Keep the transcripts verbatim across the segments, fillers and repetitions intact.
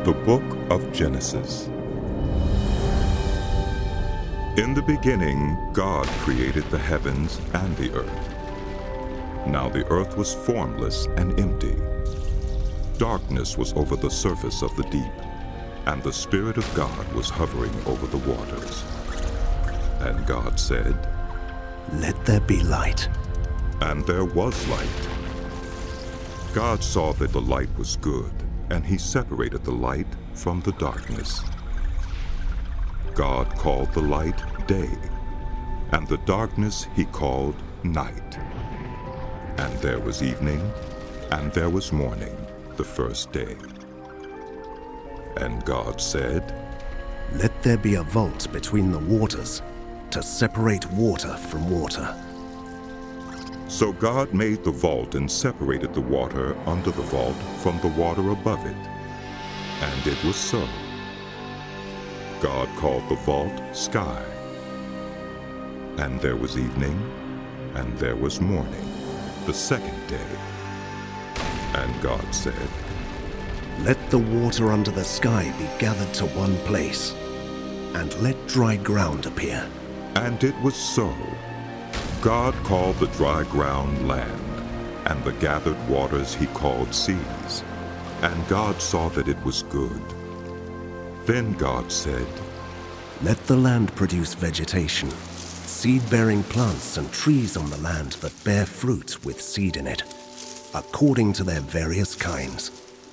The Book of Genesis. In the beginning, God created the heavens and the earth. Now the earth was formless and empty. Darkness was over the surface of the deep, and the Spirit of God was hovering over the waters. And God said, "Let there be light." And there was light. God saw that the light was good, and he separated the light from the darkness. God called the light day, and the darkness he called night. And there was evening, and there was morning, the first day. And God said, "Let there be a vault between the waters, to separate water from water." So God made the vault and separated the water under the vault from the water above it. And it was so. God called the vault sky. And there was evening, and there was morning, the second day. And God said, "Let the water under the sky be gathered to one place, and let dry ground appear." And it was so. God called the dry ground land, and the gathered waters he called seas. And God saw that it was good. Then God said, "Let the land produce vegetation, seed-bearing plants and trees on the land that bear fruit with seed in it, according to their various kinds."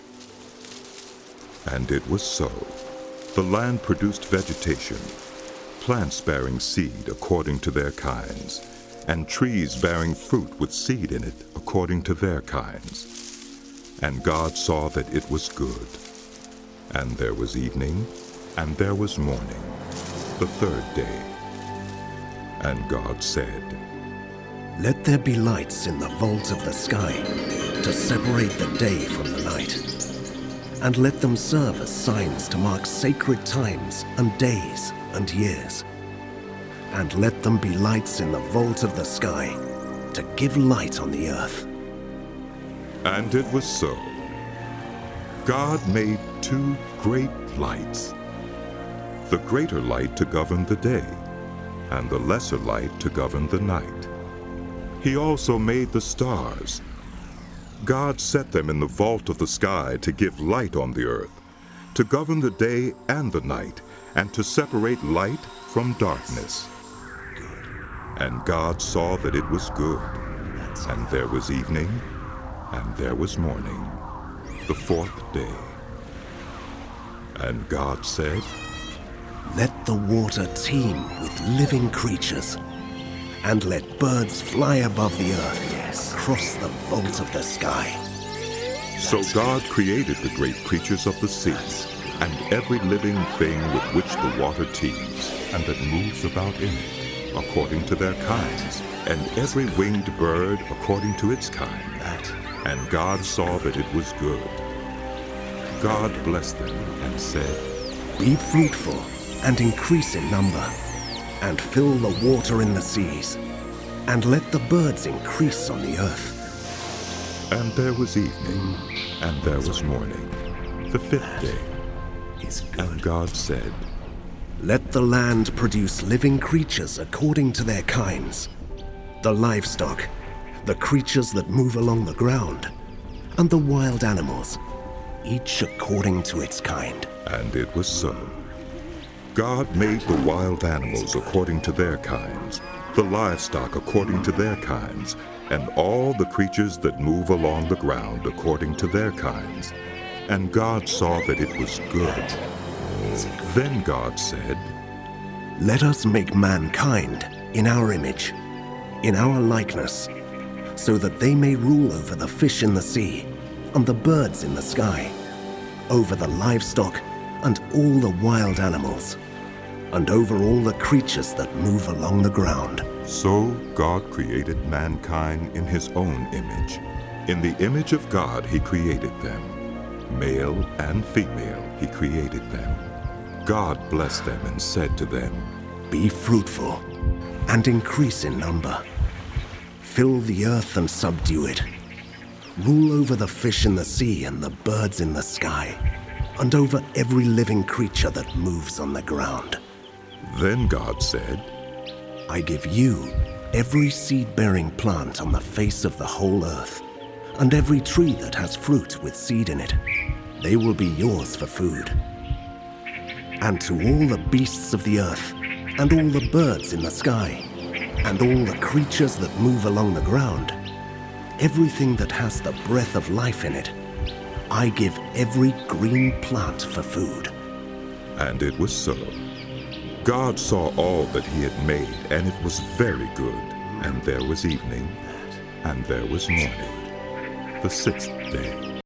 And it was so. The land produced vegetation, plants bearing seed according to their kinds, and trees bearing fruit with seed in it according to their kinds. And God saw that it was good. And there was evening, and there was morning, the third day. And God said, "Let there be lights in the vault of the sky, to separate the day from the night. And let them serve as signs to mark sacred times and days and years. And let them be lights in the vault of the sky, to give light on the earth." And it was so. God made two great lights, the greater light to govern the day, and the lesser light to govern the night. He also made the stars. God set them in the vault of the sky to give light on the earth, to govern the day and the night, and to separate light from darkness. And God saw that it was good. And there was evening, and there was morning, the fourth day. And God said, "Let the water teem with living creatures, and let birds fly above the earth across the vault of the sky." So God created the great creatures of the sea, and every living thing with which the water teems, and that moves about in it, according to their kinds, and every winged bird according to its kind. And God saw that it was good. God blessed them and said, "Be fruitful and increase in number, and fill the water in the seas, and let the birds increase on the earth." And there was evening, and there was morning, the fifth day. And God said, "Let the land produce living creatures according to their kinds, the livestock, the creatures that move along the ground, and the wild animals, each according to its kind." And it was so. God made the wild animals according to their kinds, the livestock according to their kinds, and all the creatures that move along the ground according to their kinds. And God saw that it was good. Then God said, "Let us make mankind in our image, in our likeness, so that they may rule over the fish in the sea, and the birds in the sky, over the livestock and all the wild animals, and over all the creatures that move along the ground." So God created mankind in his own image. In the image of God he created them. Male and female he created them. God blessed them and said to them, "Be fruitful and increase in number. Fill the earth and subdue it. Rule over the fish in the sea and the birds in the sky, and over every living creature that moves on the ground. Then God said, I give you every seed-bearing plant on the face of the whole earth, and every tree that has fruit with seed in it. They will be yours for food. And to all the beasts of the earth, and all the birds in the sky, and all the creatures that move along the ground, everything that has the breath of life in it, I give every green plant for food. And it was so. God saw all that he had made, and it was very good. And there was evening, and there was morning, the sixth day.